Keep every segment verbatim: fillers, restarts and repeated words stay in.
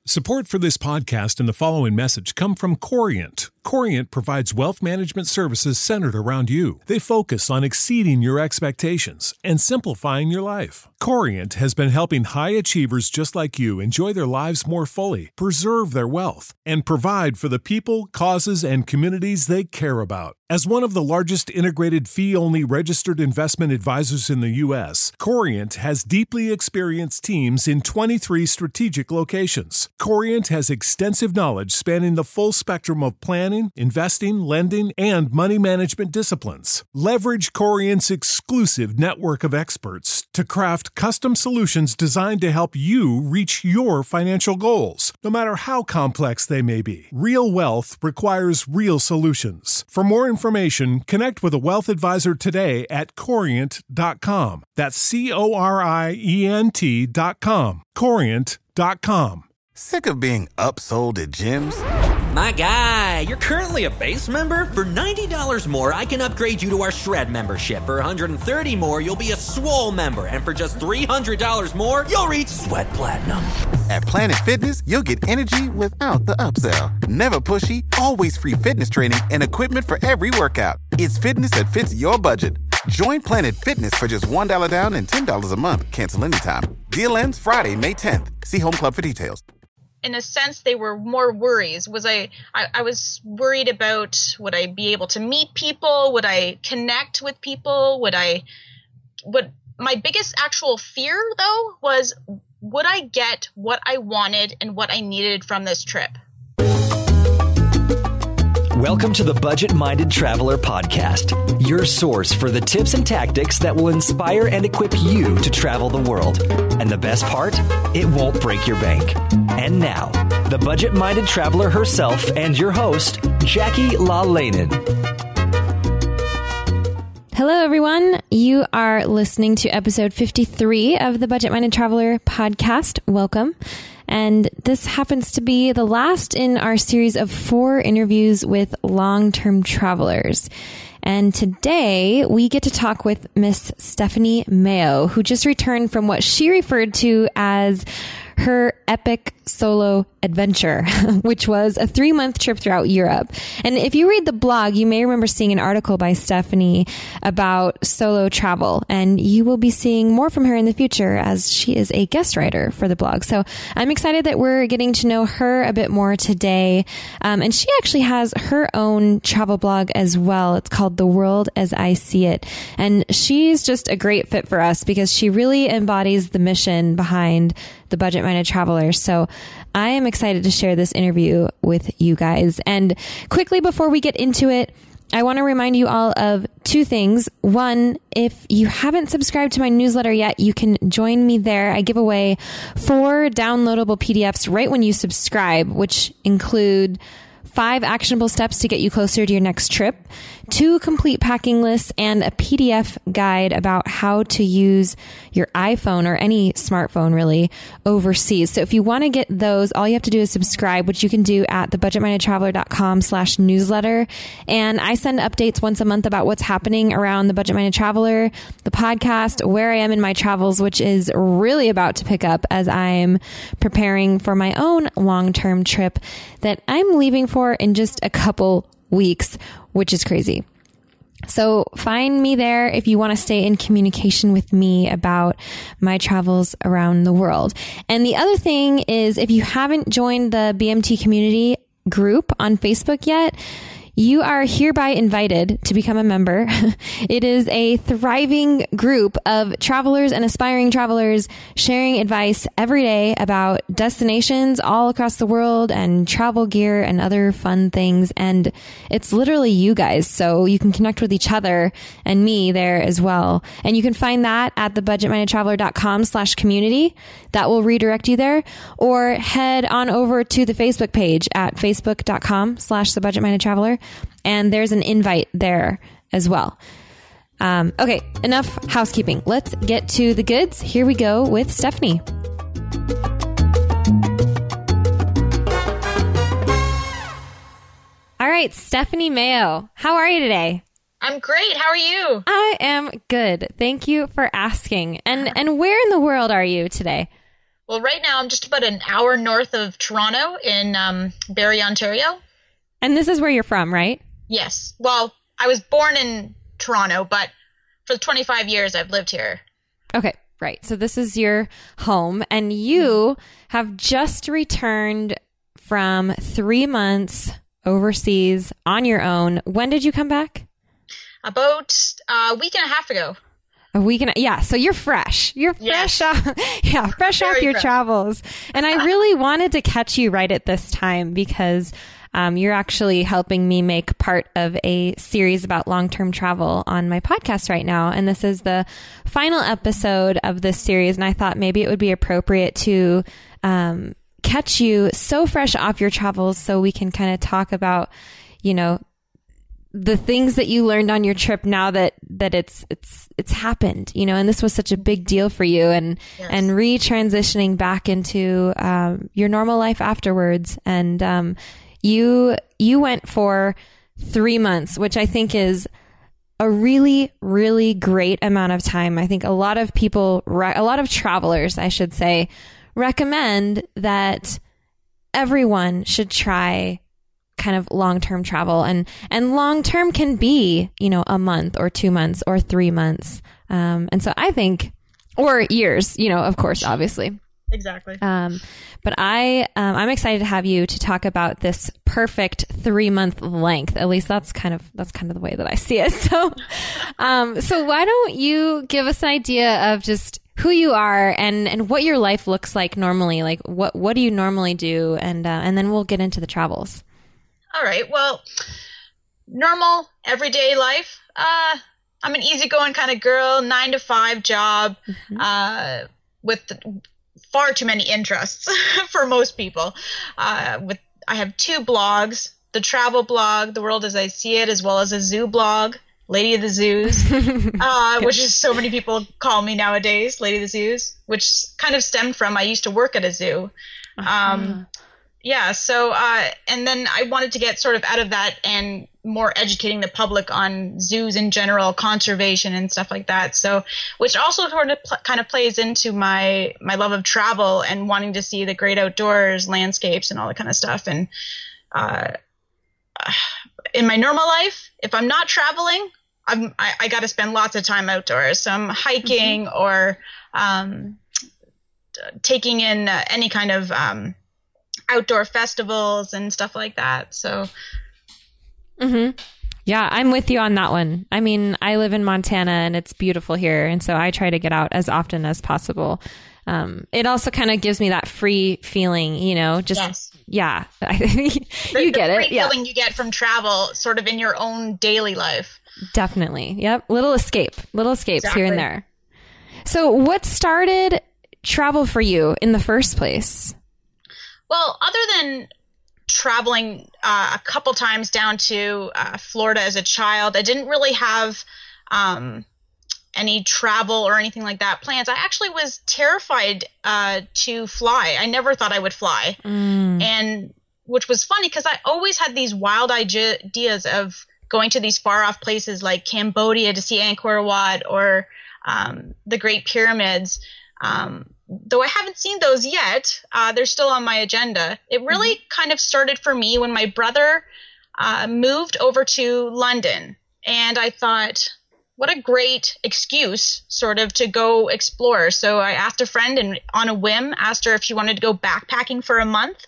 Support for this podcast and the following message come from Corient. Corient provides wealth management services centered around you. They focus on exceeding your expectations and simplifying your life. Corient has been helping high achievers just like you enjoy their lives more fully, preserve their wealth, and provide for the people, causes, and communities they care about. As one of the largest integrated fee-only registered investment advisors in the U S, Corient has deeply experienced teams in twenty-three strategic locations. Corient has extensive knowledge spanning the full spectrum of planning, investing, lending, and money management disciplines. Leverage Corient's exclusive network of experts to craft custom solutions designed to help you reach your financial goals, no matter how complex they may be. Real wealth requires real solutions. For more information, connect with a wealth advisor today at corient dot com. That's C O R I E N T dot com. corient dot com. Sick of being upsold at gyms? My guy, you're currently a base member? For ninety dollars more, I can upgrade you to our Shred membership. For one hundred thirty dollars more, you'll be a Swole member. And for just three hundred dollars more, you'll reach Sweat Platinum. At Planet Fitness, you'll get energy without the upsell. Never pushy, always free fitness training and equipment for every workout. It's fitness that fits your budget. Join Planet Fitness for just one dollar down and ten dollars a month. Cancel anytime. Deal ends Friday, May tenth. See Home Club for details. In a sense, they were more worries. Was I, I, I was worried about, would I be able to meet people? Would I connect with people? Would I, would, my biggest actual fear though was, would I get what I wanted and what I needed from this trip? Welcome to the Budget Minded Traveler Podcast, your source for the tips and tactics that will inspire and equip you to travel the world. And the best part, it won't break your bank. And now, the Budget Minded Traveler herself and your host, Jackie LaLanen. Hello, everyone. You are listening to episode fifty-three of the Budget Minded Traveler Podcast. Welcome. And this happens to be the last in our series of four interviews with long-term travelers. And today we get to talk with Miss Stephanie Mayo, who just returned from what she referred to as her epic solo adventure, which was a three-month trip throughout Europe. And if you read the blog, you may remember seeing an article by Stephanie about solo travel, and you will be seeing more from her in the future as she is a guest writer for the blog. So I'm excited that we're getting to know her a bit more today. Um, and she actually has her own travel blog as well. It's called The World as I See It. And she's just a great fit for us because she really embodies the mission behind the Budget Minded Traveler. So I am excited to share this interview with you guys. And quickly before we get into it, I want to remind you all of two things. One, if you haven't subscribed to my newsletter yet, you can join me there. I give away four downloadable P D Fs right when you subscribe, which include five actionable steps to get you closer to your next trip, two complete packing lists, and a P D F guide about how to use your iPhone or any smartphone really overseas. So if you want to get those, all you have to do is subscribe, which you can do at thebudgetmindedtraveler.com slash newsletter. And I send updates once a month about what's happening around the Budget Minded Traveler, the podcast, where I am in my travels, which is really about to pick up as I'm preparing for my own long-term trip that I'm leaving for in just a couple weeks, which is crazy. So find me there if you want to stay in communication with me about my travels around the world. And the other thing is, if you haven't joined the B M T community group on Facebook yet, you are hereby invited to become a member. It is a thriving group of travelers and aspiring travelers sharing advice every day about destinations all across the world and travel gear and other fun things. And it's literally you guys. So you can connect with each other and me there as well. And you can find that at thebudgetmindedtraveler.com slash community. That will redirect you there. Or head on over to the Facebook page at facebook.com slash thebudgetmindedtraveler. And there's an invite there as well. Um, okay, enough housekeeping. Let's get to the goods. Here we go with Stephanie. All right, Stephanie Mayo, how are you today? I'm great. How are you? I am good. Thank you for asking. And and where in the world are you today? Well, right now I'm just about an hour north of Toronto in um, Barrie, Ontario. And this is where you're from, right? Yes. Well, I was born in Toronto, but for twenty-five years I've lived here. Okay, right. So this is your home, and you have just returned from three months overseas on your own. When did you come back? About a week and a half ago. A week and a, yeah, so you're fresh. You're fresh Yes. off, yeah, fresh Very off your fresh. travels. And I really wanted to catch you right at this time because um, you're actually helping me make part of a series about long-term travel on my podcast right now. And this is the final episode of this series. And I thought maybe it would be appropriate to um, catch you so fresh off your travels so we can kind of talk about, you know, the things that you learned on your trip now that, that it's, it's, it's happened, you know, and this was such a big deal for you, and, Yes. and re-transitioning back into, um, your normal life afterwards. And, um, you, you went for three months, which I think is a really, really great amount of time. I think a lot of people, re- a lot of travelers, I should say, recommend that everyone should try kind of long-term travel, and, and long-term can be, you know, a month or two months or three months. Um, and so I think, or years, you know, of course, obviously. Exactly. Um, but I, um, I'm excited to have you to talk about this perfect three month length. At least that's kind of, that's kind of the way that I see it. So, um, so why don't you give us an idea of just who you are and, and what your life looks like normally? Like what, what do you normally do? And, uh, and then we'll get into the travels. All right. Well, normal everyday life. Uh, I'm an easygoing kind of girl, nine to five job, mm-hmm. uh, with far too many interests for most people. Uh, with I have two blogs: the travel blog, The World as I See It, as well as a zoo blog, Lady of the Zoos, uh, which is so many people call me nowadays, Lady of the Zoos, which kind of stemmed from I used to work at a zoo. Uh-huh. Um, Yeah, so, uh, and then I wanted to get sort of out of that and more educating the public on zoos in general, conservation and stuff like that. So, which also sort of pl- kind of plays into my, my love of travel and wanting to see the great outdoors, landscapes and all that kind of stuff. And, uh, in my normal life, if I'm not traveling, I'm, I, I got to spend lots of time outdoors. So I'm hiking mm-hmm. or, um, t- taking in uh, any kind of, um, outdoor festivals and stuff like that. So, mm-hmm. yeah, I'm with you on that one. I mean, I live in Montana and it's beautiful here. And so I try to get out as often as possible. Um, it also kind of gives me that free feeling, you know, just, yes. yeah, you the, get the it. free Yeah. feeling you get from travel sort of in your own daily life. Definitely. Yep. Little escape, little escapes Exactly. here and there. So what started travel for you in the first place? Well, other than traveling uh, a couple times down to uh, Florida as a child, I didn't really have um, any travel or anything like that plans. I actually was terrified uh, to fly. I never thought I would fly. Mm. And which was funny because I always had these wild ideas of going to these far off places like Cambodia to see Angkor Wat or um, the Great Pyramids. Um, though I haven't seen those yet, uh, they're still on my agenda. It really mm-hmm. kind of started for me when my brother uh, moved over to London. And I thought, what a great excuse sort of to go explore. So I asked a friend and on a whim asked her if she wanted to go backpacking for a month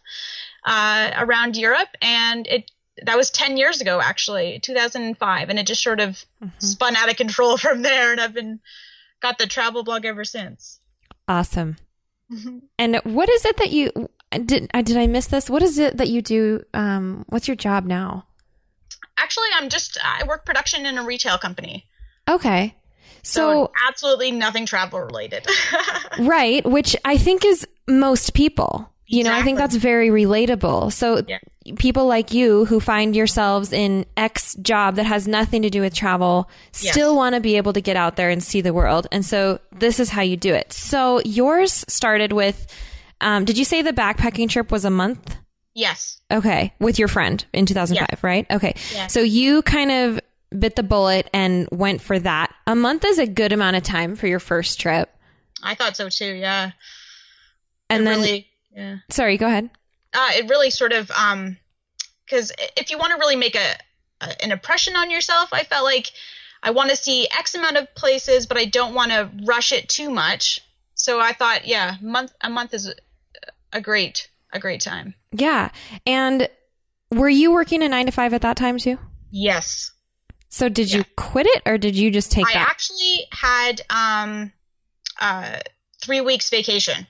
uh, around Europe. And it that was ten years ago, actually, two thousand five. And it just sort of mm-hmm. spun out of control from there. And I've been got the travel blog ever since. Awesome. Mm-hmm. And what is it that you did? Did I miss this? What is it that you do? Um, what's your job now? Actually, I'm just I work production in a retail company. Okay, so, so absolutely nothing travel related. Right, which I think is most people. You exactly. know, I think that's very relatable. So yeah. people like you who find yourselves in X job that has nothing to do with travel still yes. want to be able to get out there and see the world. And so this is how you do it. So yours started with, um, did you say the backpacking trip was a month? Yes. Okay. With your friend in two thousand five, yeah. right? Okay. Yeah. So you kind of bit the bullet and went for that. A month is a good amount of time for your first trip. I thought so too. Yeah. And it then, really, yeah. sorry, go ahead. Uh, it really sort of, um, because if you want to really make a, a an impression on yourself, I felt like I want to see X amount of places, but I don't want to rush it too much. So I thought, yeah, month a month is a great a great time. Yeah. And were you working a nine to five at that time too? Yes. So did Yeah. you quit it or did you just take I that? actually had um, uh, three weeks vacation.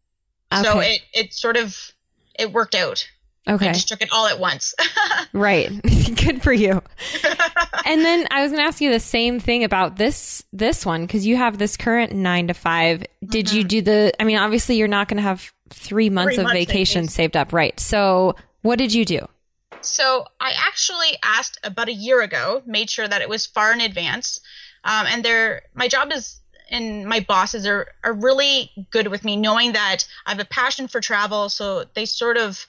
So Okay. it, it sort of, it worked out. Okay. I just took it all at once. Right. Good for you. And then I was going to ask you the same thing about this this one because you have this current nine to five. Did mm-hmm. you do the? I mean, obviously, you're not going to have three months three of months vacation saved up, right? So, what did you do? So, I actually asked about a year ago, made sure that it was far in advance, um, and there, my job is. And my bosses are are really good with me, knowing that I have a passion for travel. So they sort of.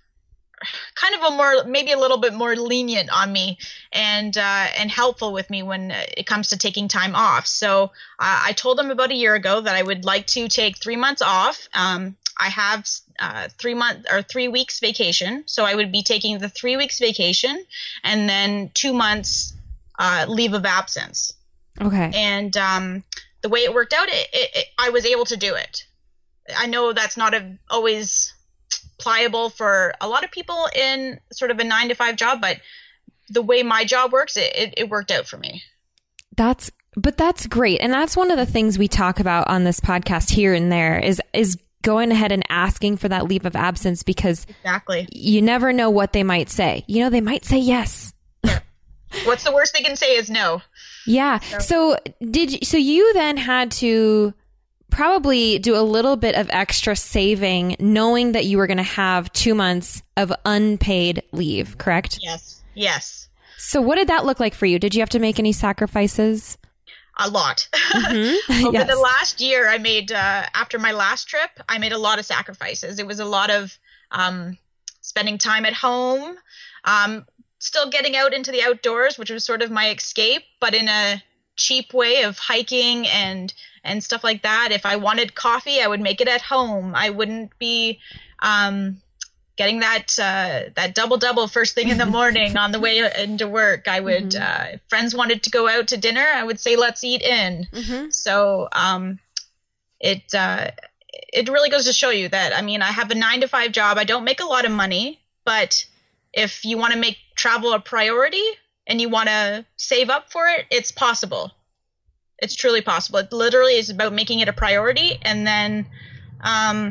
kind of a more, maybe a little bit more lenient on me and uh, and helpful with me when it comes to taking time off. So uh, I told them about a year ago that I would like to take three months off. Um, I have uh, three month or three weeks vacation, so I would be taking the three weeks vacation and then two months uh, leave of absence. Okay. And um, the way it worked out, it, it, it, I was able to do it. I know that's not a, always pliable for a lot of people in sort of a nine to five job, but the way my job works, it, it, it worked out for me. That's, but that's great. And that's one of the things we talk about on this podcast here and there is, is going ahead and asking for that leave of absence because exactly you never know what they might say. You know, they might say yes. Yeah. What's the worst they can say is no. Yeah. So, so did you, so you then had to probably do a little bit of extra saving, knowing that you were going to have two months of unpaid leave, correct? Yes. Yes. So what did that look like for you? Did you have to make any sacrifices? A lot. Mm-hmm. Over yes. the last year, I made, uh, after my last trip, I made a lot of sacrifices. It was a lot of um, spending time at home, um, still getting out into the outdoors, which was sort of my escape, but in a cheap way of hiking and and stuff like that. If I wanted coffee, I would make it at home. I wouldn't be um, getting that uh, that double double first thing in the morning on the way into work. I would, mm-hmm. uh, if friends wanted to go out to dinner, I would say let's eat in. Mm-hmm. So um, it uh, it really goes to show you that. I mean, I have a nine to five job. I don't make a lot of money, but if you want to make travel a priority and you want to save up for it, it's possible. It's truly possible. It literally is about making it a priority and then um,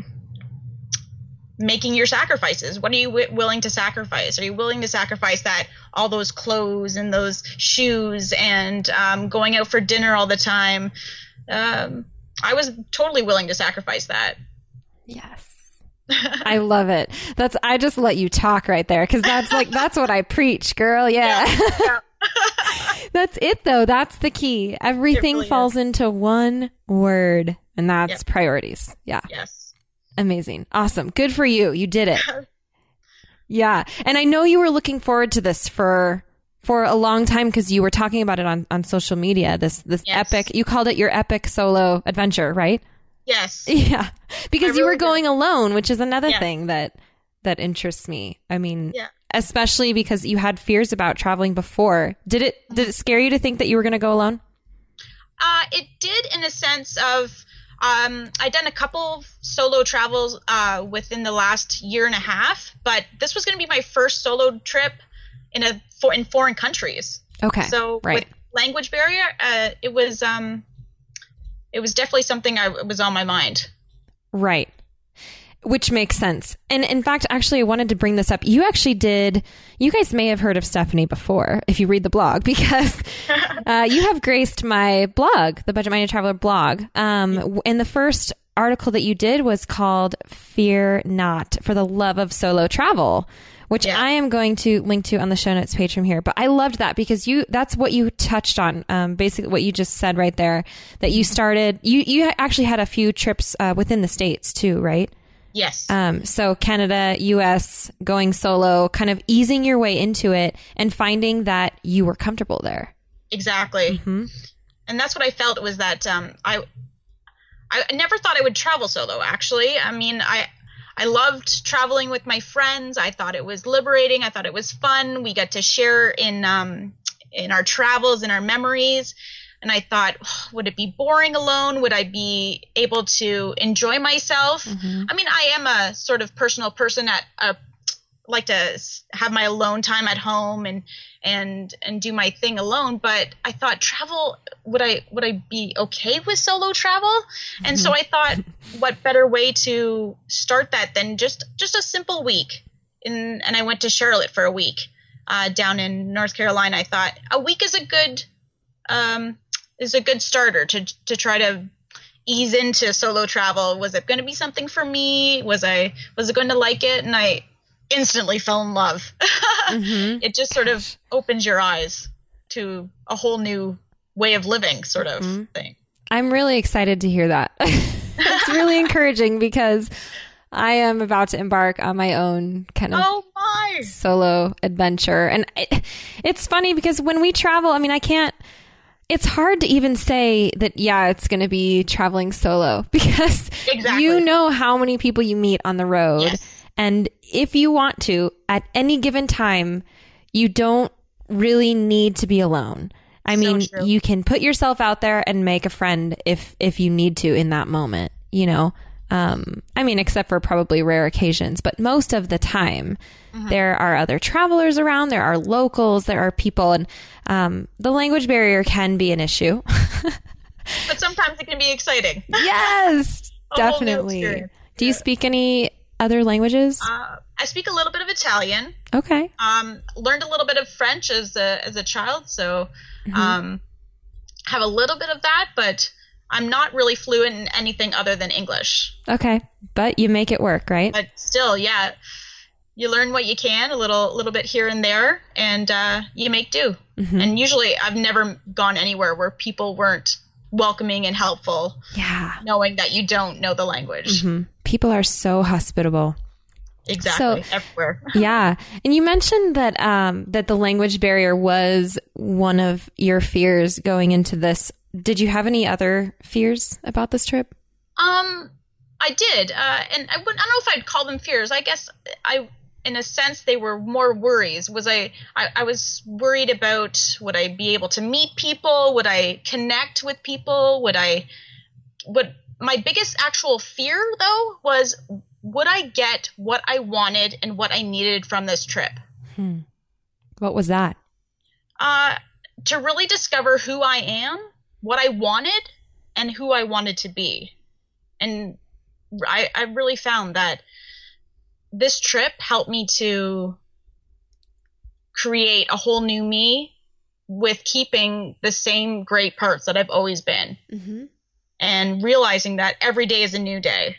making your sacrifices. What are you w- willing to sacrifice? Are you willing to sacrifice that all those clothes and those shoes and um, going out for dinner all the time? Um, I was totally willing to sacrifice that. Yes. I love it. That's, I just let you talk right there. Cause that's like, that's what I preach, girl. Yeah. yeah, yeah. That's it though. That's the key. Everything really falls is. into one word and that's yep. priorities. Yeah. Yes. Amazing. Awesome. Good for you. You did it. Yeah. And I know you were looking forward to this for, for a long time because you were talking about it on, on social media. This, this yes. epic, you called it your epic solo adventure, right? Yes. Yeah. Because really you were going did. alone, which is another yeah. thing that that interests me. I mean, yeah. especially because you had fears about traveling before. Did it did it scare you to think that you were going to go alone? Uh, it did in a sense of um, I'd done a couple solo travels uh, within the last year and a half, but this was going to be my first solo trip in a for, in foreign countries. Okay. So right. with language barrier, uh, it was um, it was definitely something I was on my mind. Right. Which makes sense. And in fact, actually, I wanted to bring this up. You actually did, you guys may have heard of Stephanie before, if you read the blog, because uh, you have graced my blog, the Budget Minded Traveler blog. Um, and the first article that you did was called Fear Not, for the Love of Solo Travel, which yeah. I am going to link to on the show notes page from here. But I loved that because you, that's what you touched on, um, basically what you just said right there, that you started, you, you actually had a few trips uh, within the States too, right? Yes. Um, so Canada, U S, going solo, kind of easing your way into it and finding that you were comfortable there. Exactly. Mm-hmm. And that's what I felt was that um, I I never thought I would travel solo, actually. I mean, I I loved traveling with my friends. I thought it was liberating. I thought it was fun. We got to share in um in our travels and our memories. And I thought, oh, would it be boring alone? Would I be able to enjoy myself? Mm-hmm. I mean, I am a sort of personal person at a like to have my alone time at home and and and do my thing alone, but I thought travel would I would I be okay with solo travel? Mm-hmm. And so I thought, what better way to start that than just just a simple week in and I went to Charlotte for a week uh down in North Carolina. I thought a week is a good um is a good starter to to try to ease into solo travel. Was it going to be something for me? Was I was I going to like it? And I instantly fell in love. Mm-hmm. It just sort of opens your eyes to a whole new way of living, sort of mm-hmm. thing. I'm really excited to hear that. It's really encouraging because I am about to embark on my own kind of oh my. solo adventure. And it, it's funny because when we travel, I mean, I can't, it's hard to even say that, yeah, it's going to be traveling solo because exactly. you know how many people you meet on the road. Yes. And if you want to, at any given time, you don't really need to be alone. I mean, so true. You can put yourself out there and make a friend if if you need to in that moment, you know? Um, I mean, except for probably rare occasions, but most of the time, mm-hmm. there are other travelers around, there are locals, there are people, and um, the language barrier can be an issue. But sometimes it can be exciting. Yes, definitely. Do you speak any other languages? Uh, I speak a little bit of Italian. Okay. Um, learned a little bit of French as a as a child, so mm-hmm. um, have a little bit of that, but I'm not really fluent in anything other than English. Okay, but you make it work, right? But still, yeah, you learn what you can, a little little bit here and there, and uh, you make do. Mm-hmm. And usually, I've never gone anywhere where people weren't welcoming and helpful. Yeah, knowing that you don't know the language. Mm-hmm. People are so hospitable. Exactly, so, everywhere. Yeah, and you mentioned that um, that the language barrier was one of your fears going into this. Did you have any other fears about this trip? Um, I did, uh, and I, would, I don't know if I'd call them fears. I guess I, in a sense, they were more worries. Was I, I? I was worried about would I be able to meet people? Would I connect with people? Would I? Would my biggest actual fear though was would I get what I wanted and what I needed from this trip? Hmm. What was that? Uh, to really discover who I am, what I wanted, and who I wanted to be. And I, I really found that this trip helped me to create a whole new me with keeping the same great parts that I've always been. Mm-hmm. And realizing that every day is a new day.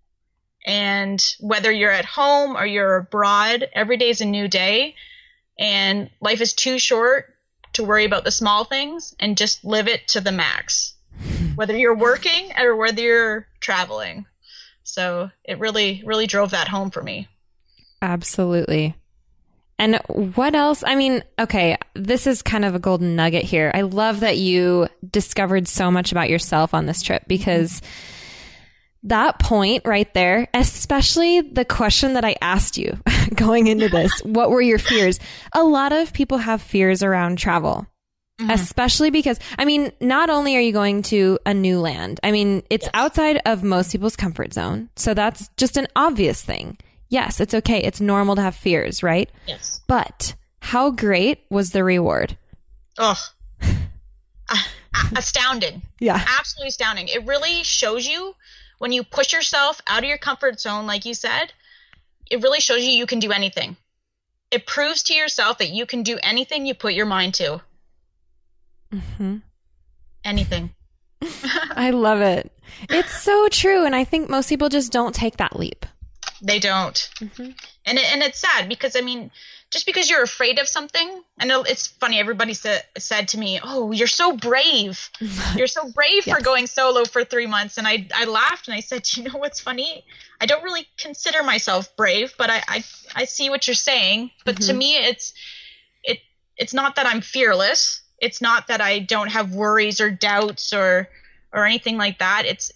And whether you're at home or you're abroad, every day is a new day. And life is too short to worry about the small things and just live it to the max, whether you're working or whether you're traveling. So it really, really drove that home for me. Absolutely. And what else? I mean, okay, this is kind of a golden nugget here. I love that you discovered so much about yourself on this trip because that point right there, especially the question that I asked you going into this, what were your fears? A lot of people have fears around travel, mm-hmm. especially because, I mean, not only are you going to a new land, I mean, it's yes. outside of most people's comfort zone. So that's just an obvious thing. Yes, it's okay. It's normal to have fears, right? Yes. But how great was the reward? Oh, uh, astounding. Yeah. Absolutely astounding. It really shows you when you push yourself out of your comfort zone, like you said, it really shows you you can do anything. It proves to yourself that you can do anything you put your mind to. Mm-hmm. Anything. I love it. It's so true. And I think most people just don't take that leap. They don't. Mm-hmm. And it, and it's sad because, I mean, just because you're afraid of something, I know it's funny, everybody sa- said to me, oh, you're so brave. You're so brave yes. for going solo for three months. And I I laughed and I said, you know what's funny? I don't really consider myself brave, but I, I, I see what you're saying. But mm-hmm. to me, it's it it's not that I'm fearless. It's not that I don't have worries or doubts or or anything like that. It's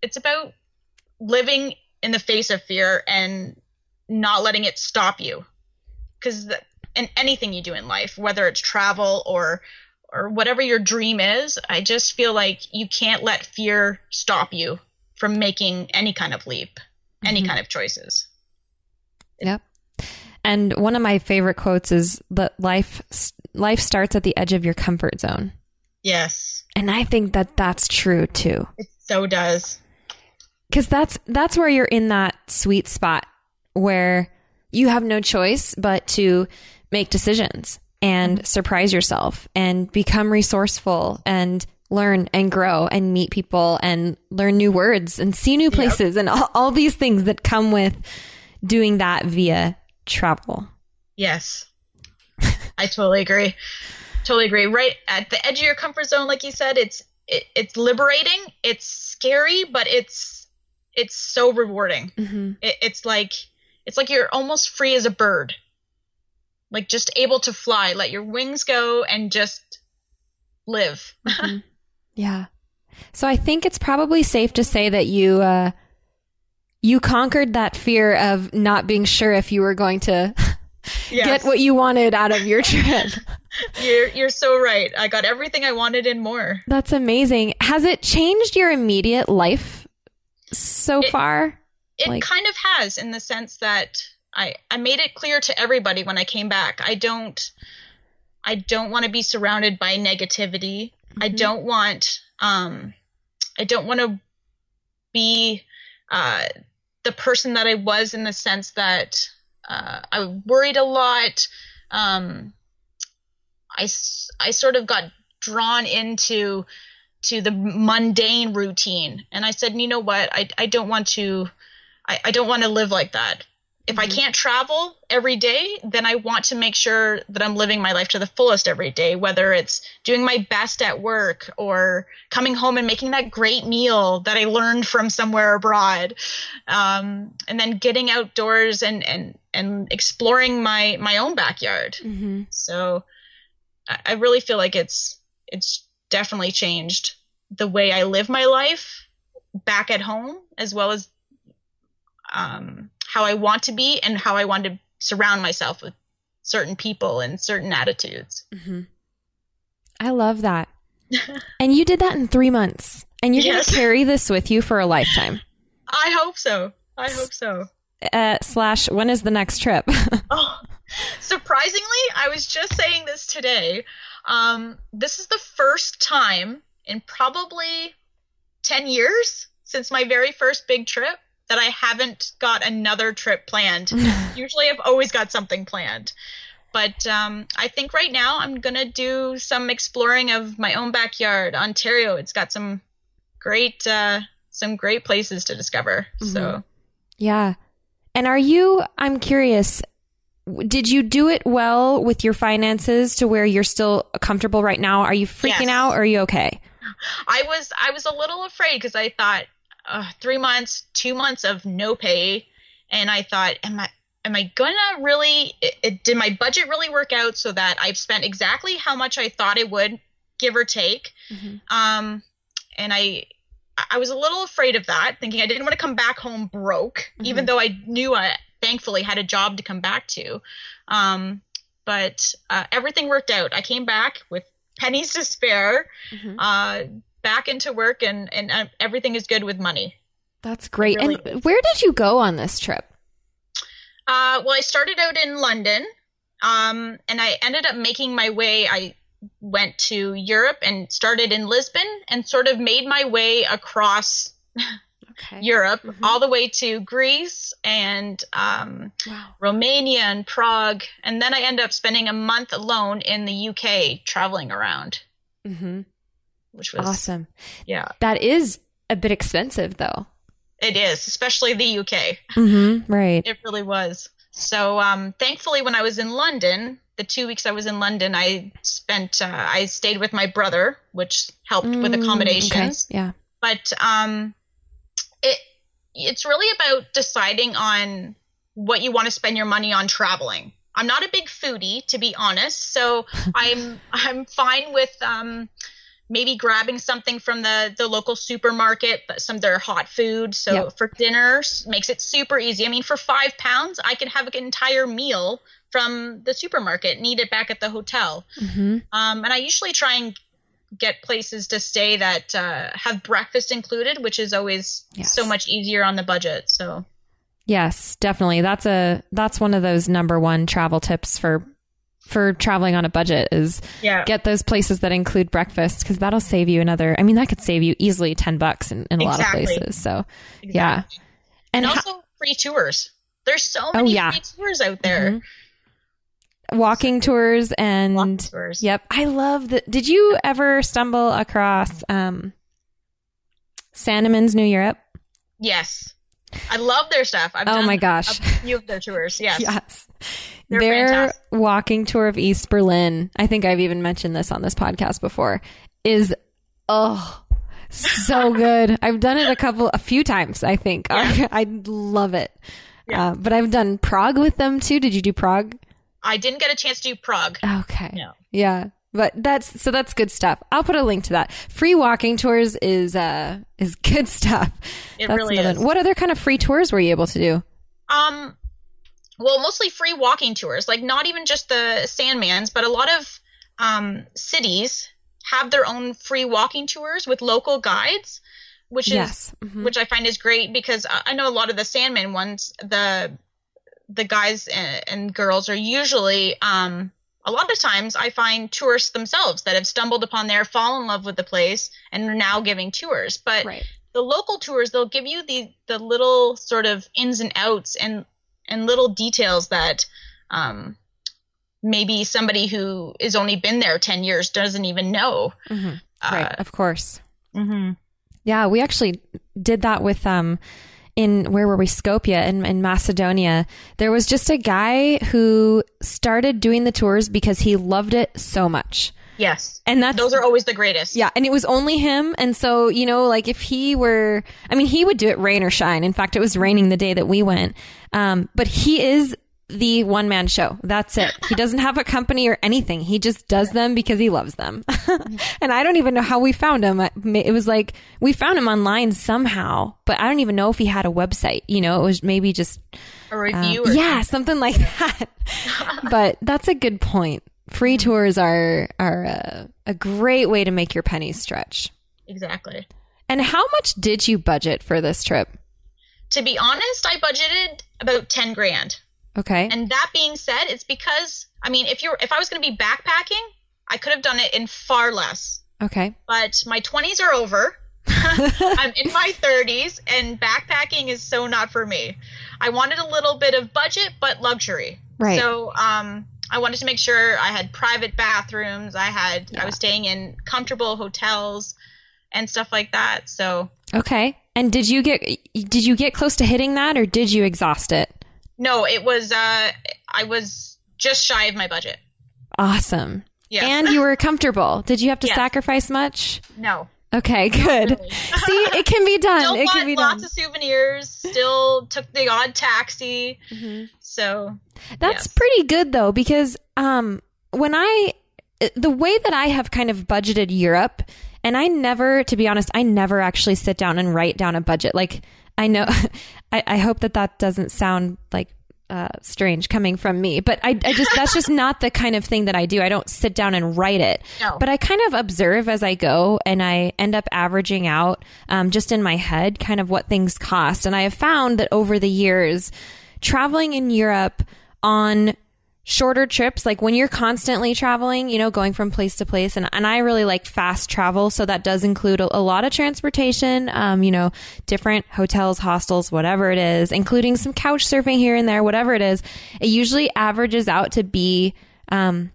it's about living in the face of fear and not letting it stop you. Because in anything you do in life, whether it's travel or or whatever your dream is, I just feel like you can't let fear stop you from making any kind of leap, any mm-hmm. kind of choices. Yep. And one of my favorite quotes is that life life starts at the edge of your comfort zone. Yes. And I think that that's true too. It so does. Because that's that's where you're in that sweet spot where you have no choice but to make decisions and mm-hmm. surprise yourself and become resourceful and learn and grow and meet people and learn new words and see new places yep. and all, all these things that come with doing that via travel. Yes. I totally agree. Totally agree. Right at the edge of your comfort zone, like you said, it's it, it's liberating. It's scary, but it's it's so rewarding. Mm-hmm. It, it's like it's like you're almost free as a bird, like just able to fly, let your wings go and just live. Mm-hmm. Yeah. So I think it's probably safe to say that you uh, you conquered that fear of not being sure if you were going to yes. get what you wanted out of your trip. You're you're so right. I got everything I wanted and more. That's amazing. Has it changed your immediate life so it, far? It like, kind of has, in the sense that I, I made it clear to everybody when I came back. I don't I don't want to be surrounded by negativity. Mm-hmm. I don't want um I don't want to be uh the person that I was, in the sense that uh, I worried a lot. Um, I, I sort of got drawn into to the mundane routine, and I said, you know what, I I don't want to I, I don't want to live like that. If mm-hmm. I can't travel every day, then I want to make sure that I'm living my life to the fullest every day, whether it's doing my best at work or coming home and making that great meal that I learned from somewhere abroad. Um, and then getting outdoors and, and, and exploring my, my own backyard. Mm-hmm. So I, I really feel like it's, it's definitely changed the way I live my life back at home, as well as, um, how I want to be and how I want to surround myself with certain people and certain attitudes. Mm-hmm. I love that. And you did that in three months. And you're yes. going to carry this with you for a lifetime. I hope so. I hope so. Uh, slash, when is the next trip? Oh, surprisingly, I was just saying this today. Um, this is the first time in probably ten years since my very first big trip that I haven't got another trip planned. Usually I've always got something planned. But um, I think right now I'm going to do some exploring of my own backyard. Ontario, it's got some great uh, some great places to discover. Mm-hmm. So, yeah. And are you, I'm curious, did you do it well with your finances to where you're still comfortable right now? Are you freaking yes. out or are you okay? I was I was a little afraid, because I thought, Uh, three months, two months of no pay. And I thought, am I, am I gonna really, it, it, did my budget really work out so that I've spent exactly how much I thought it would, give or take? Mm-hmm. Um, and I, I was a little afraid of that, thinking I didn't want to come back home broke, mm-hmm. even though I knew I thankfully had a job to come back to. Um, but uh, everything worked out. I came back with pennies to spare, mm-hmm. uh, back into work, and, and uh, everything is good with money. That's great. Really and is. Where did you go on this trip? Uh, well, I started out in London, um, and I ended up making my way. I went to Europe and started in Lisbon and sort of made my way across okay. Europe, mm-hmm. all the way to Greece and um, wow. Romania and Prague. And then I ended up spending a month alone in the U K traveling around. Mm-hmm. Which was awesome. Yeah. That is a bit expensive, though. It is, especially the U K. Mm-hmm, right. It really was. So um, thankfully, when I was in London, the two weeks I was in London, I spent, uh, I stayed with my brother, which helped mm, with accommodations. Okay. Yeah. But um, it it's really about deciding on what you want to spend your money on traveling. I'm not a big foodie, to be honest. So I'm I'm fine with um, maybe grabbing something from the, the local supermarket, but some of their hot food. So Yep. for dinner, makes it super easy. I mean, for five pounds, I can have an entire meal from the supermarket and eat it back at the hotel. Mm-hmm. Um, and I usually try and get places to stay that uh, have breakfast included, which is always Yes. so much easier on the budget. So Yes, definitely. That's a that's one of those number one travel tips for for traveling on a budget is yeah, get those places that include breakfast, because that'll save you another. I mean, that could save you easily ten bucks in, in a Exactly. lot of places. So exactly. yeah, And, and also free tours. There's so Oh, many yeah. free tours out there. Mhm. walking tours and Walking tours. yep, I love that. Did you ever stumble across um, Sandeman's New Europe? Yes. I love their stuff. I've Oh done my gosh. a few of their tours. Yes. Yes. They're Their fantastic. walking tour of East Berlin, I think I've even mentioned this on this podcast before, is, oh, so good. I've done it a couple, a few times, I think. Yeah. I, I love it. Yeah. Uh, but I've done Prague with them too. Did you do Prague? I didn't get a chance to do Prague. Okay. No. Yeah. But that's, so that's good stuff. I'll put a link to that. Free walking tours is, uh, is good stuff. It That's really another- is. What other kind of free tours were you able to do? Um, well, mostly free walking tours, like not even just the Sandmans, but a lot of um, cities have their own free walking tours with local guides, which is Yes. Mhm. which I find is great because I I know a lot of the Sandman ones, the the guys and, and girls are usually um, a lot of times I find tourists themselves that have stumbled upon there, fall in love with the place, and are now giving tours. But Right. the local tours, they'll give you the the little sort of ins and outs and and little details that um, maybe somebody who has only been there ten years doesn't even know. Mhm. Uh, Right. Of course. mm-hmm. Yeah, we actually did that with um in where were we Skopje in, in Macedonia. There was just a guy who started doing the tours because he loved it so much. Yes. And that's Those are always the greatest. yeah, and it was only him. And so, you know, like if he were, I mean, he would do it rain or shine. In fact, it was raining the day that we went. Um, but he is the one man show. That's it. He doesn't have a company or anything. He just does them because he loves them. And I don't even know how we found him. It was like we found him online somehow, but I don't even know if he had a website. You know, it was maybe just A um, review. or yeah, something like that. But that's a good point. Free tours are are a, a great way to make your pennies stretch. Exactly. And how much did you budget for this trip? To be honest, I budgeted about ten grand. Okay. And that being said, it's because, I mean, if you're, if I was going to be backpacking, I could have done it in far less. Okay. But my twenties are over. I'm in my thirties, and backpacking is so not for me. I wanted a little bit of budget, but luxury. Right. So, um, I wanted to make sure I had private bathrooms. I had, Yeah. I was staying in comfortable hotels and stuff like that. So, Okay. And did you get did you get close to hitting that, or did you exhaust it? no, it was, uh, I was just shy of my budget. Awesome. Yeah. And you were comfortable. Did you have to Yes. sacrifice much? No. Okay, good. really. See, it can be done. Still It bought can be lots done. of souvenirs. Still took the odd taxi. Mhm. So That's yes. pretty good though, because um, when I, the way that I have kind of budgeted Europe, and I never, to be honest, I never actually sit down and write down a budget. Like I know, I, I hope that that doesn't sound like uh, strange coming from me, but I, I just, that's just not the kind of thing that I do. I don't sit down and write it, No. but I kind of observe as I go, and I end up averaging out um, just in my head kind of what things cost. And I have found that over the years, traveling in Europe on shorter trips, like when you're constantly traveling, you know, going from place to place, and, and I really like fast travel. So that does include a, a lot of transportation, um, you know, different hotels, hostels, whatever it is, including some couch surfing here and there, whatever it is. It usually averages out to be um,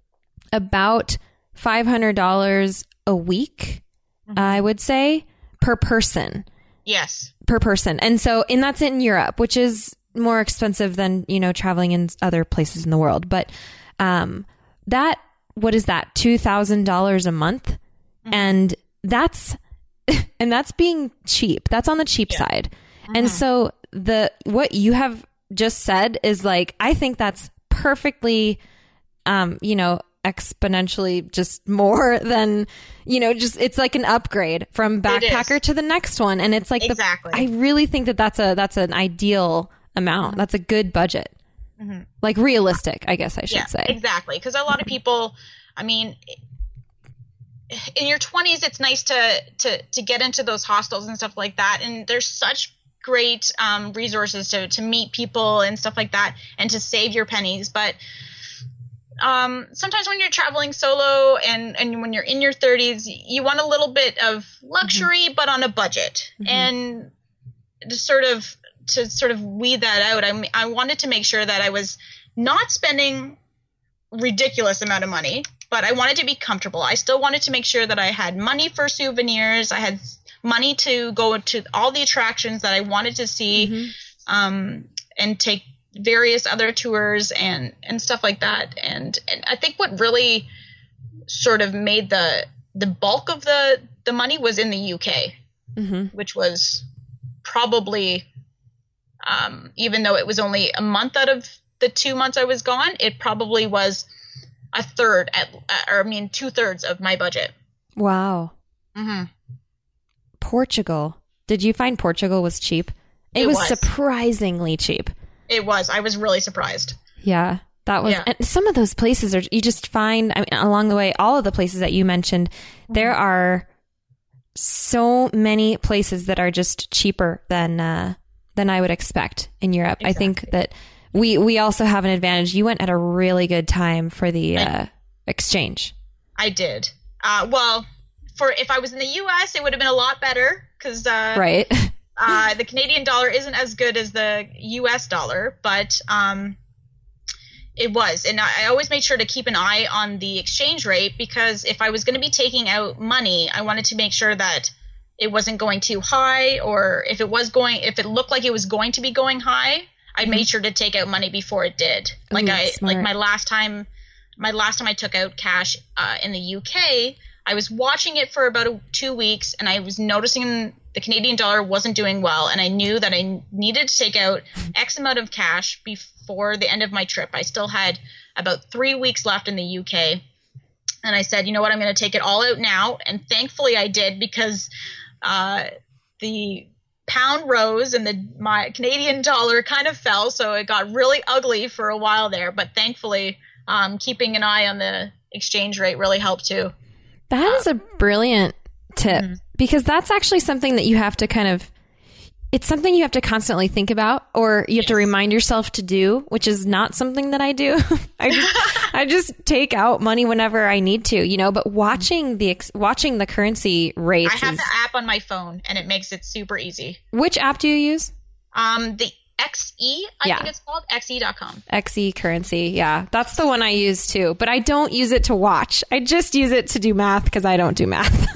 about five hundred dollars a week, Mm-hmm. I would say, per person. yes. per person. And so, and that's in Europe, which is more expensive than, you know, traveling in other places in the world. But, um, that, what is that? two thousand dollars a month. Mm-hmm. And that's, and that's being cheap. That's on the cheap Yeah. side. Mm-hmm. And so the, what you have just said is like, I think that's perfectly, um, you know, exponentially just more than, you know, just it's like an upgrade from backpacker to the next one. And it's like, exactly. the, I really think that that's a that's an ideal amount. Mm-hmm. That's a good budget. Mm-hmm. Like realistic, I guess I should yeah, say. Exactly. Because a lot of people, I mean, in your twenties, it's nice to, to, to get into those hostels and stuff like that. And there's such great um, resources to, to meet people and stuff like that and to save your pennies. But um, sometimes when you're traveling solo and, and when you're in your thirties, you want a little bit of luxury, mm-hmm. but on a budget. Mm-hmm. And to sort of to sort of weed that out, I, I wanted to make sure that I was not spending ridiculous amount of money, but I wanted to be comfortable. I still wanted to make sure that I had money for souvenirs. I had money to go to all the attractions that I wanted to see, mm-hmm. um, and take various other tours and, and stuff like that. And, and I think what really sort of made the the bulk of the, the money was in the U K, mm-hmm. which was probably, um, even though it was only a month out of the two months I was gone, it probably was a third, at, or I mean, two thirds of my budget. Wow. Mm-hmm. Portugal. Did you find Portugal was cheap? It, it was, was surprisingly cheap. It was. I was really surprised. Yeah, that was. Yeah. And some of those places are, you just find, I mean, along the way, all of the places that you mentioned, mm-hmm. there are so many places that are just cheaper than, uh, than I would expect in Europe. Exactly. I think that we, we also have an advantage. You went at a really good time for the uh, exchange. I did. Uh, well, for if I was in the U S, it would have been a lot better because uh, right. uh, the Canadian dollar isn't as good as the U S dollar, but um, it was. And I, I always made sure to keep an eye on the exchange rate because if I was going to be taking out money, I wanted to make sure that it wasn't going too high, or if it was going, if it looked like it was going to be going high, I mm-hmm. made sure to take out money before it did. Like Ooh, I, smart. like my last time, my last time I took out cash uh, in the U K, I was watching it for about a, two weeks and I was noticing the Canadian dollar wasn't doing well. And I knew that I needed to take out X amount of cash before the end of my trip. I still had about three weeks left in the U K. And I said, you know what, I'm going to take it all out now. And thankfully I did because uh, the pound rose and the my Canadian dollar kind of fell. So it got really ugly for a while there. But thankfully, um, keeping an eye on the exchange rate really helped too. That is a brilliant tip mm-hmm. because that's actually something that you have to kind of, it's something you have to constantly think about or you have yes. to remind yourself to do, which is not something that I do. I just, I just take out money whenever I need to, you know, but watching the, watching the currency rates. I have is, the app on my phone and it makes it super easy. Which app do you use? Um, the X E, I yeah. think it's called X E dot com. X E currency. Yeah. That's the one I use too, but I don't use it to watch. I just use it to do math because I don't do math.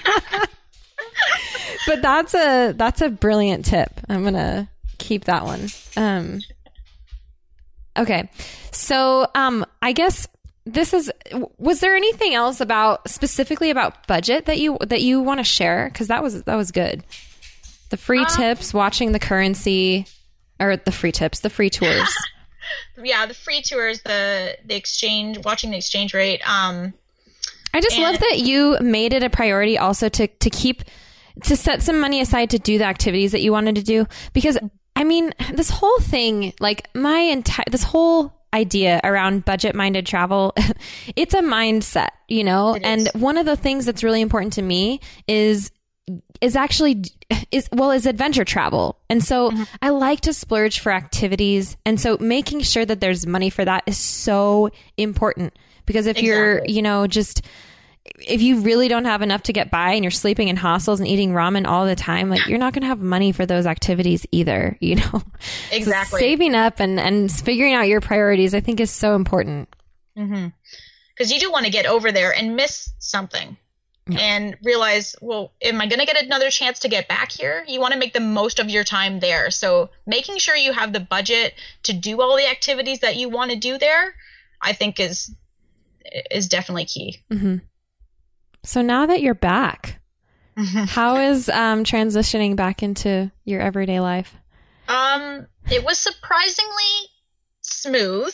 But that's a, that's a brilliant tip. I'm going to keep that one. Um, okay. So, um, I guess this is, was there anything else about specifically about budget that you, that you want to share? Cause that was, that was good. The free um, tips, watching the currency. Or the free tips, the free tours. Yeah, the free tours, the the exchange, watching the exchange rate. Um, I just and- love that you made it a priority also to, to keep, to set some money aside to do the activities that you wanted to do. Because, I mean, this whole thing, like my entire, this whole idea around budget-minded travel, it's a mindset, you know? And one of the things that's really important to me is is actually is well is adventure travel. And so mm-hmm. I like to splurge for activities. And so making sure that there's money for that is so important because if exactly. you're, you know, just if you really don't have enough to get by and you're sleeping in hostels and eating ramen all the time, like you're not going to have money for those activities either, you know? Exactly. So saving up and, and figuring out your priorities, I think is so important. Mm-hmm. Because you do want to get over there and miss something. Yeah. And realize, well, am I going to get another chance to get back here? You want to make the most of your time there. So making sure you have the budget to do all the activities that you want to do there, I think is is definitely key. Mm-hmm. So now that you're back, how is um, transitioning back into your everyday life? Um, it was surprisingly smooth.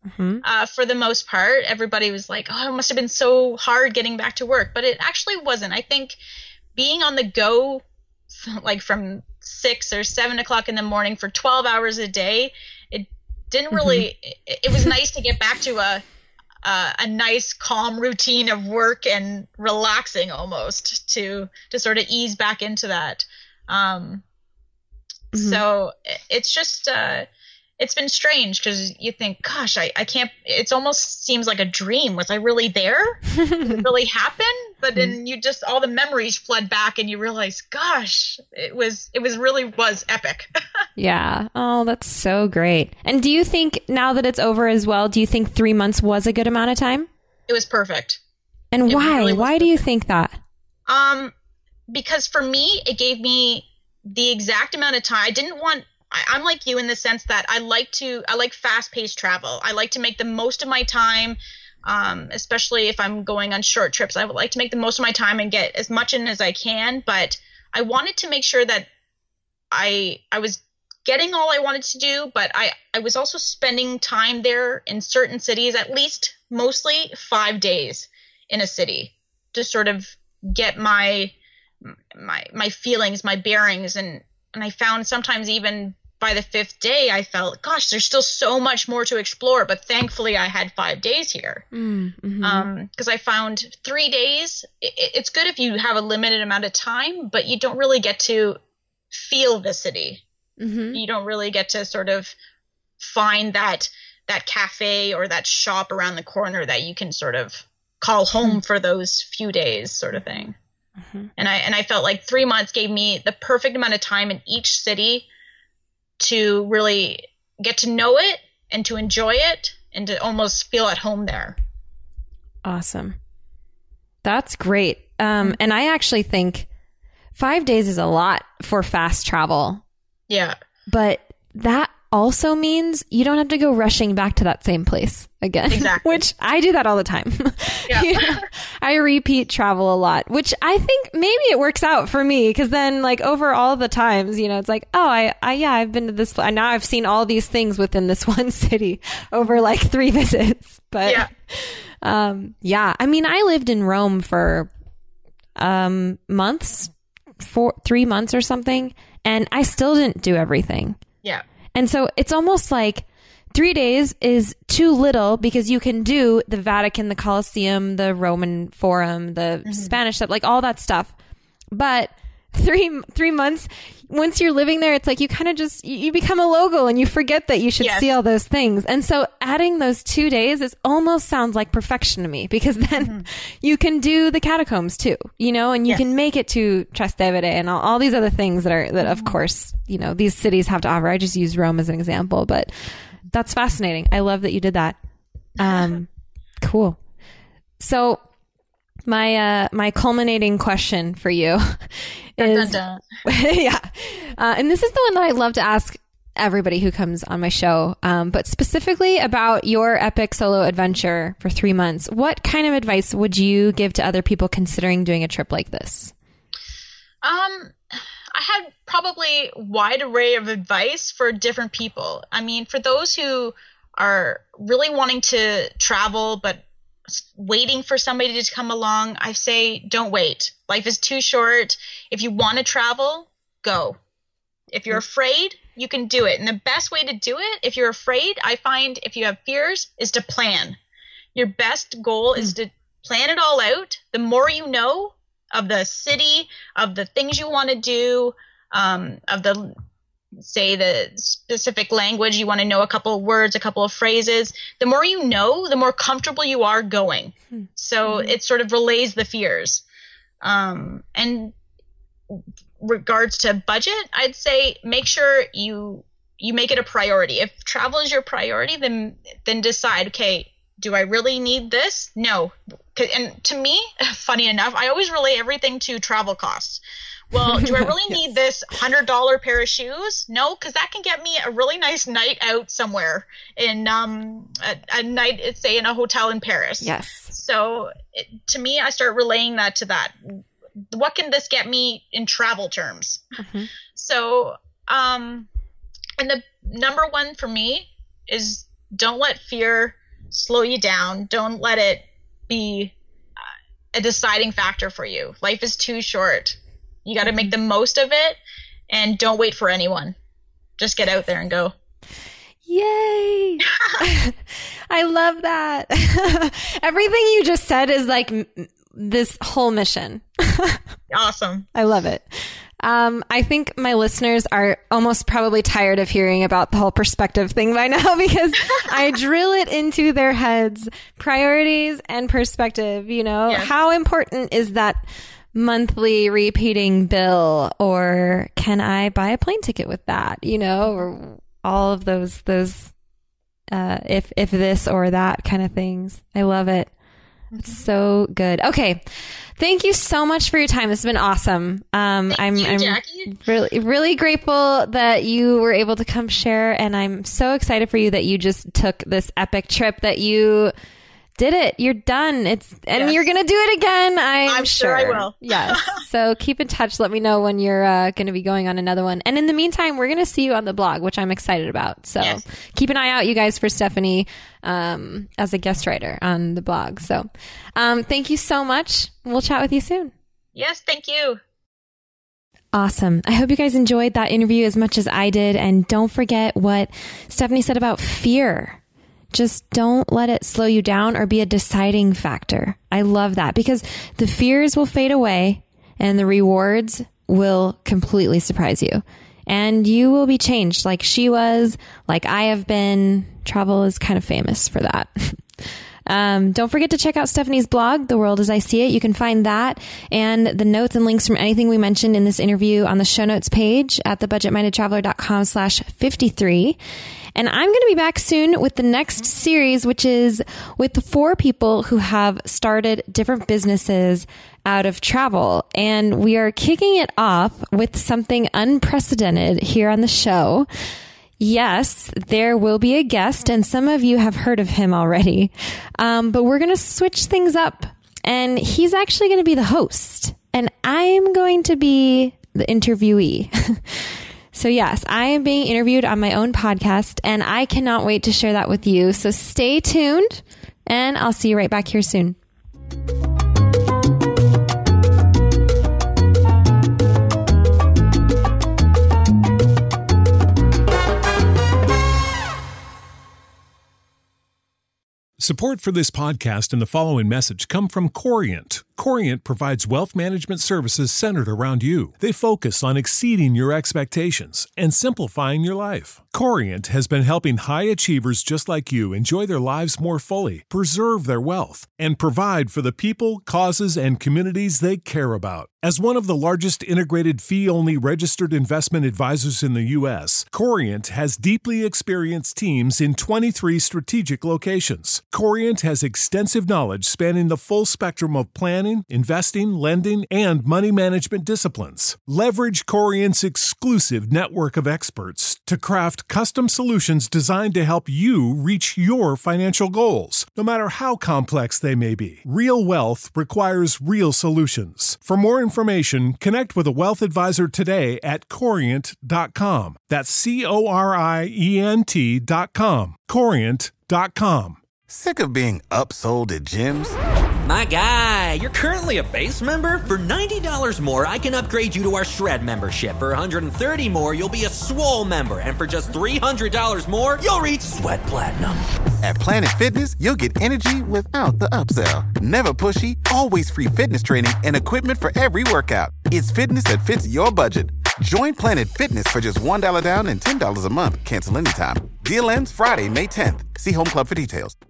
Mm-hmm. Uh, for the most part. Everybody was like, oh, it must have been so hard getting back to work. But it actually wasn't. I think being on the go, like from six or seven o'clock in the morning for twelve hours a day, it didn't really, mm-hmm. it, it was nice to get back to a, a, a nice, calm routine of work and relaxing almost to, to sort of ease back into that. Um, mm-hmm. So it's just, uh, it's been strange because you think, gosh, I, I can't, it's almost seems like a dream. Was I really there? Did it really happen? But then you just, all the memories flood back and you realize, gosh, it was, it was really was epic. Yeah. Oh, that's so great. And do you think now that it's over as well, do you think three months was a good amount of time? It was perfect. And it why? Really why perfect. Do you think that? Um, because for me, it gave me the exact amount of time. I didn't want, I, I'm like you in the sense that I like to, I like fast-paced travel. I like to make the most of my time, um, especially if I'm going on short trips. I would like to make the most of my time and get as much in as I can. But I wanted to make sure that I I was getting all I wanted to do, but I, I was also spending time there in certain cities, at least mostly five days in a city, to sort of get my my my feelings, my bearings, and And I found sometimes even by the fifth day, I felt, gosh, there's still so much more to explore. But thankfully, I had five days here. Mm-hmm. Um, because I found three days, it, it's good if you have a limited amount of time, but you don't really get to feel the city. Mm-hmm. You don't really get to sort of find that that cafe or that shop around the corner that you can sort of call home mm-hmm. for those few days sort of thing. Mm-hmm. And I and I felt like three months gave me the perfect amount of time in each city to really get to know it and to enjoy it and to almost feel at home there. Awesome. That's great. Um, and I actually think five days is a lot for fast travel. Yeah. But that also means you don't have to go rushing back to that same place again. Exactly. Which I do that all the time. Yeah. You know, I repeat travel a lot, which I think maybe it works out for me because then like over all the times, you know, it's like, oh, I, I yeah, I've been to this, and now I've seen all these things within this one city over like three visits. But yeah, um, yeah, I mean, I lived in Rome for um months, four, three months or something, and I still didn't do everything. Yeah. And so it's almost like three days is too little because you can do the Vatican, the Colosseum, the Roman Forum, the mm-hmm. Spanish stuff, like all that stuff. But three three months, once you're living there, it's like you kind of just, you become a local and you forget that you should yes. see all those things. And so adding those two days is almost sounds like perfection to me because then mm-hmm. you can do the catacombs too, you know, and you yes. can make it to Trastevere and all, all these other things that are, that mm-hmm. of course, you know, these cities have to offer. I just use Rome as an example, but that's fascinating. I love that you did that. Um, cool. So my, uh, my culminating question for you is, dun, dun, dun. yeah. Uh, and this is the one that I love to ask everybody who comes on my show. Um, but specifically about your epic solo adventure for three months, what kind of advice would you give to other people considering doing a trip like this? Um, I had probably a wide array of advice for different people. I mean, for those who are really wanting to travel, but waiting for somebody to come along, I say don't wait. Life is too short. If you want to travel, go. If you're afraid, you can do it. And the best way to do it, if you're afraid, I find if you have fears, is to plan. Your best goal mm. is to plan it all out. The more you know of the city, of the things you want to do, um, of the, say, the specific language, you want to know a couple of words, a couple of phrases. The more you know, the more comfortable you are going. Hmm. So mm-hmm. it sort of relays the fears. Um, and regards to budget, I'd say make sure you you make it a priority. If travel is your priority, then then decide, okay, do I really need this? No. And to me, funny enough, I always relate everything to travel costs. Well, do I really yes. need this one hundred dollars pair of shoes? No, because that can get me a really nice night out somewhere in um a, a night, say, in a hotel in Paris. Yes. So it, to me, I start relaying that to that. What can this get me in travel terms? Mm-hmm. So, um, and the number one for me is Don't let fear slow you down. Don't let it be uh, a deciding factor for you. Life is too short. You got to make the most of it, and don't wait for anyone. Just get out there and go. Yay. I love that. Everything you just said is like m- this whole mission. Awesome. I love it. Um, I think my listeners are almost probably tired of hearing about the whole perspective thing by now, because I drill it into their heads. Priorities and perspective, you know, yes. How important is that monthly repeating bill, or can I buy a plane ticket with that, you know, or all of those, those, uh, if, if this or that kind of things. I love it. It's so good. Okay. Thank you so much for your time. This has been awesome. Um, Thank I'm, you, I'm Jackie. really, really grateful that you were able to come share. And I'm so excited for you that you just took this epic trip, that you did it. You're done. It's, and Yes. you're going to do it again. I'm, I'm sure. sure I will. Yes. So keep in touch. Let me know when you're uh, going to be going on another one. And in the meantime, we're going to see you on the blog, which I'm excited about. So yes. keep an eye out, you guys, for Stephanie um, as a guest writer on the blog. So um, thank you so much. We'll chat with you soon. Yes. Thank you. Awesome. I hope you guys enjoyed that interview as much as I did. And don't forget what Stephanie said about fear. Just don't let it slow you down or be a deciding factor. I love that, because the fears will fade away and the rewards will completely surprise you. And you will be changed like she was, like I have been. Travel is kind of famous for that. Um, don't forget to check out Stephanie's blog, The World as I See It. You can find that and the notes and links from anything we mentioned in this interview on the show notes page at thebudgetmindedtraveler.com slash 53. And I'm going to be back soon with the next series, which is with the four people who have started different businesses out of travel. And we are kicking it off with something unprecedented here on the show. Yes, there will be a guest, and some of you have heard of him already. Um, but we're going to switch things up, and he's actually going to be the host, and I'm going to be the interviewee. So yes, I am being interviewed on my own podcast, and I cannot wait to share that with you. So stay tuned, and I'll see you right back here soon. Support for this podcast and the following message come from Corient. Corient provides wealth management services centered around you. They focus on exceeding your expectations and simplifying your life. Corient has been helping high achievers just like you enjoy their lives more fully, preserve their wealth, and provide for the people, causes, and communities they care about. As one of the largest integrated fee-only registered investment advisors in the U S, Corient has deeply experienced teams in twenty-three strategic locations. Corient has extensive knowledge spanning the full spectrum of planning, investing, lending, and money management disciplines. Leverage Corient's exclusive network of experts to craft custom solutions designed to help you reach your financial goals, no matter how complex they may be. Real wealth requires real solutions. For more information, connect with a wealth advisor today at corient dot com. That's C O R I E N T dot com. corient dot com. Sick of being upsold at gyms? My guy, you're currently a base member? For ninety dollars more, I can upgrade you to our Shred membership. For one hundred thirty dollars more, you'll be a Swole member. And for just three hundred dollars more, you'll reach Sweat Platinum. At Planet Fitness, you'll get energy without the upsell. Never pushy, always free fitness training and equipment for every workout. It's fitness that fits your budget. Join Planet Fitness for just one dollar down and ten dollars a month. Cancel anytime. Deal ends Friday, May tenth. See Home Club for details.